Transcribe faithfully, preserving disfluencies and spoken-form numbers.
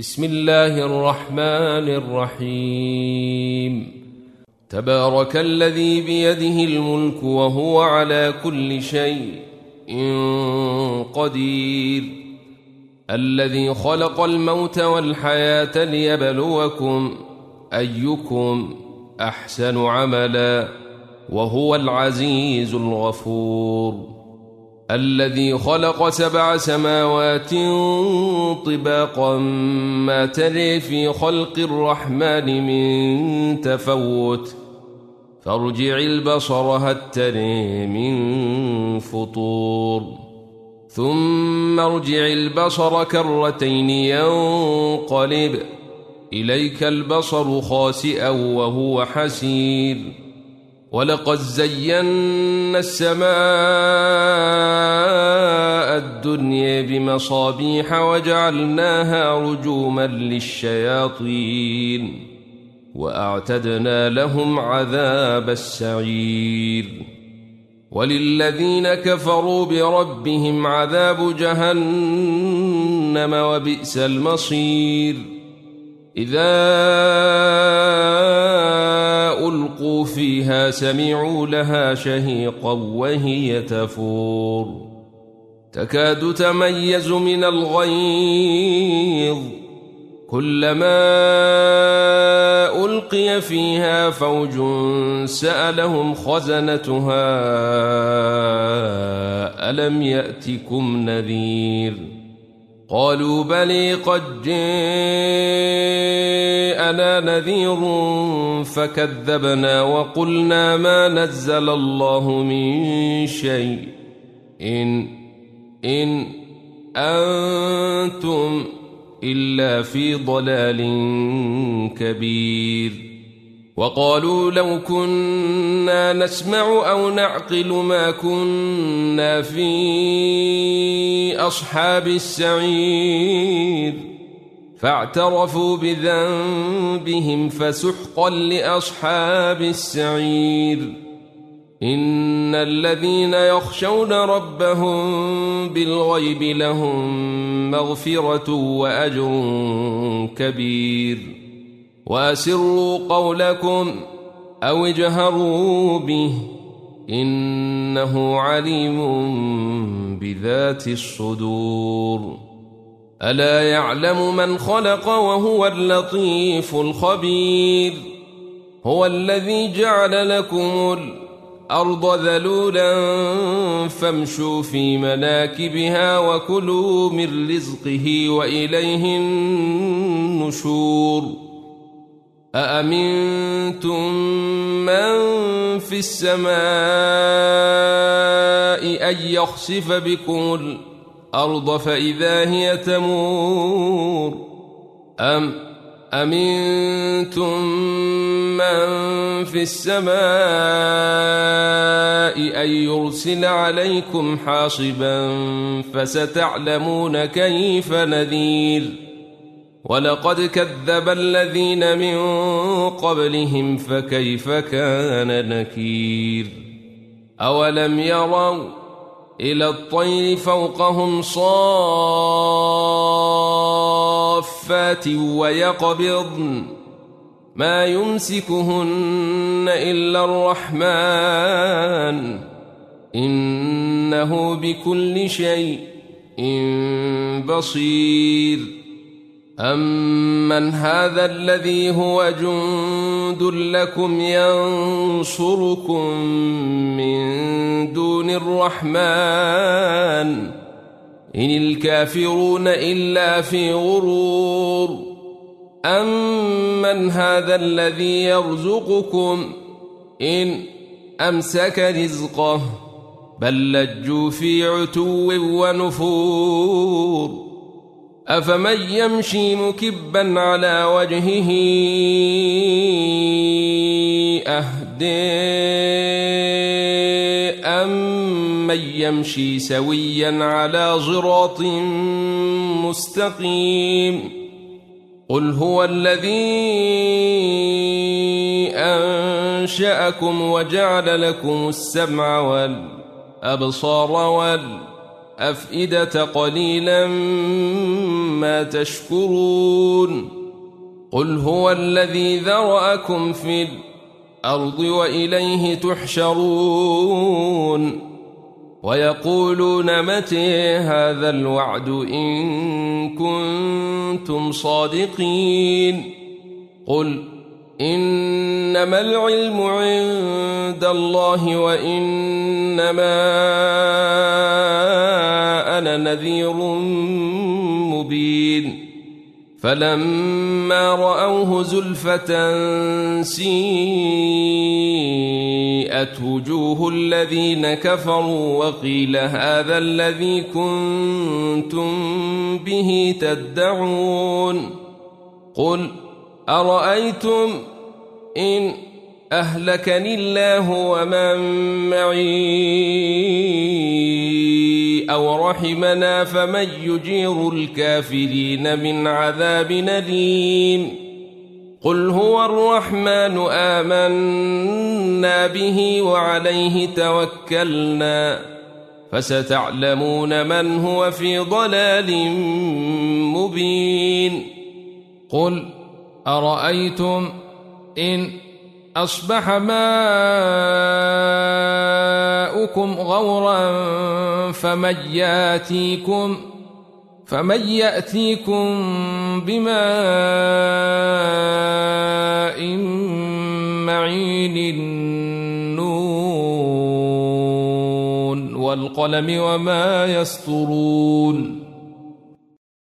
بسم الله الرحمن الرحيم. تبارك الذي بيده الملك وهو على كل شيء قدير، الذي خلق الموت والحياة ليبلوكم أيكم أحسن عملا وهو العزيز الغفور، الذي خلق سبع سماوات طباقا ما تري في خلق الرحمن من تفوت، فارجع البصر هل تري من فطور، ثم ارجع البصر كرتين ينقلب إليك البصر خاسئا وهو حسير، ولقد زينا السماء الدنيا بمصابيح وجعلناها رجوما للشياطين وأعتدنا لهم عذاب السعير، وللذين كفروا بربهم عذاب جهنم وبئس المصير. إذا ألقوا فيها سمعوا لها شهيقا وهي تفور، تكاد تميز من الغيظ، كلما ألقي فيها فوج سألهم خزنتها ألم يأتكم نذير، قالوا بلي قد جاءنا نذير فكذبنا وقلنا ما نزل الله من شيء إن, إن أنتم إلا في ضلال كبير، وقالوا لو كنا نسمع أو نعقل ما كنا في أصحاب السعير، فاعترفوا بذنبهم فسحقا لأصحاب السعير. إن الذين يخشون ربهم بالغيب لهم مغفرة وأجر كبير، وأسروا قولكم أو اجهروا به إنه عليم بذات الصدور. ألا يعلم من خلق وهو اللطيف الخبير، هو الذي جعل لكم الأرض ذلولا فامشوا في مناكبها وكلوا من رزقه وإليه النشور. أأمنتم من في السماء أن يخسف بكم الأرض فإذا هي تمور، أم أمنتم من في السماء أن يرسل عليكم حاصبا فستعلمون كيف نذير. ولقد كذب الذين من قبلهم فكيف كان نكير. أولم يروا إلى الطير فوقهم صافات ويقبضن ما يمسكهن إلا الرحمن إنه بكل شيء بصير. أمن هذا الذي هو جند لكم ينصركم من دون الرحمن إن الكافرون إلا في غرور. أمن هذا الذي يرزقكم إن أمسك رزقه بل لجوا في عتو ونفور. أفمن يمشي مكبا على وجهه أهدى أمن يمشي سويا على صراط مستقيم. قل هو الذي أنشأكم وجعل لكم السمع والأبصار والأفئدة الأفئدة قليلا ما تشكرون قل هو الذي ذرأكم في الأرض وإليه تحشرون ويقولون متى هذا الوعد إن كنتم صادقين قل إنما العلم عند الله وإنما أنا نذير مبين فلما رأوه زلفة سيئت وجوه الذين كفروا وقيل هذا الذي كنتم به تدعون قل أرأيتم إن أهلكني الله ومن معي أو رحمنا فمن يجير الكافرين من عذاب أليم قل هو الرحمن آمنا به وعليه توكلنا فستعلمون من هو في ضلال مبين قل أرأيتم إن أصبح ماؤكم غورا فمن يأتيكم فمن يأتيكم بماء معين النون والقلم وما يسطرون